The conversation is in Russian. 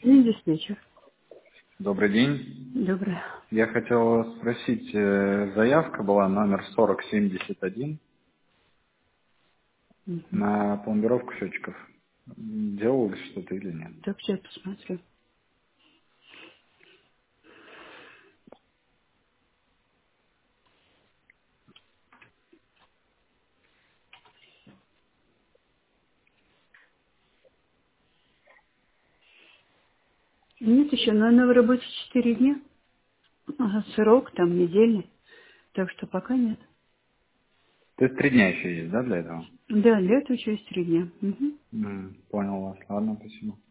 И диспетчер. Добрый день. Добрый. Я хотел спросить, заявка была номер 4071 Мгм. на пломбировку счетчиков. Делалось что-то или нет? Так, сейчас посмотрю. Нет еще, но она в работе 4 дня. Ага, срок там недельный. Так что пока нет. То есть 3 дня еще есть, да, для этого? Да, для этого еще есть 3 дня. Мгм. Понял вас. Ладно, спасибо.